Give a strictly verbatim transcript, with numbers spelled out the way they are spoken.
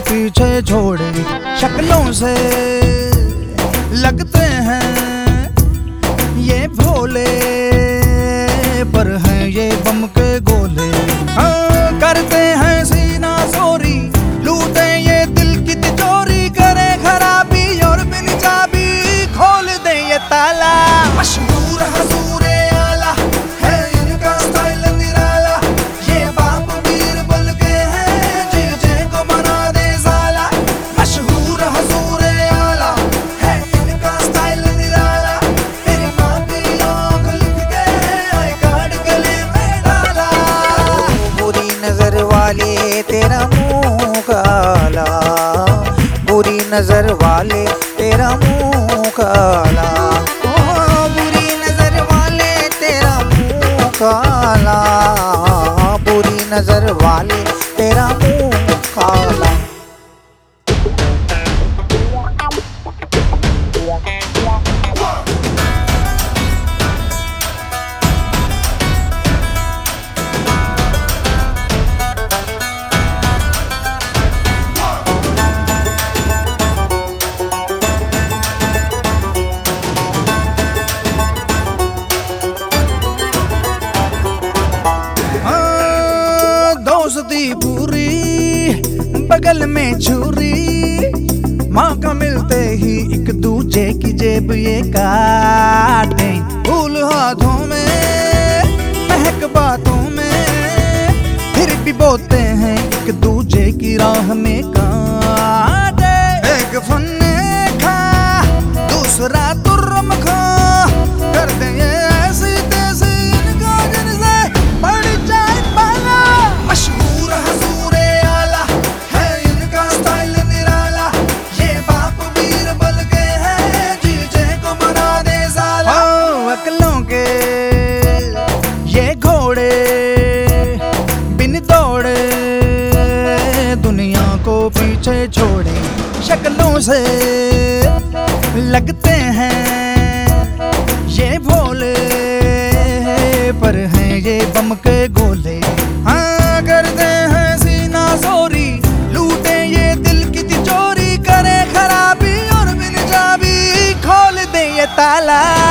पीछे छोड़े। शक्लों से लगते हैं ये भोले, पर हैं ये बम के गोले। हाँ, करते हैं सीना चोरी, लूटे ये दिल की तिजोरी, करे खराबी और बिन चाबी खोल दे ये ताला। मशहूर हजूरे आला है इनका स्टाइल निराला, ये बाप बीरबल के हैं जीजे को बना दे साला। मशहूर हजूरे आला है इनका स्टाइल निराला, मेरी माँ की आँख लिख के आई कार्ड गले में डाला। बुरी नजर वाले तेरा मुंह काला, बुरी नजर वाले तेरा मुंह काला, ओ बुरी नजर वाले तेरा मुंह काला, बुरी नजर वाले तेरा मुंह काला। दोस्ती पूरी बगल में छुरी, मौका मिलते ही एक दूजे की जेब ये काटे। फूल हाथों में महक बातों में, फिर भी बोते हैं एक दूजे की राह में कांटे। एक फन्ने खा दूसरा तुर्रम खा, करते ये ऐसी तैसी इनका जिनसे बढ़ जाए पाला। मशहूर हजूरे आला है इनका स्टाइल निराला, ये बाप बीरबल के हैं जीजे को बना दे साला। ओ अकलों के ये घोड़े बिन दौड़े, दुनिया को पीछे छोड़े। शक्लों से लगते हैं ये भोले, पर हैं ये बम के गोले। हाँ, करते हैं सीना चोरी, लूटे ये दिल की तिजोरी, करे खराबी और बिन चाबी खोल दे ये ताला।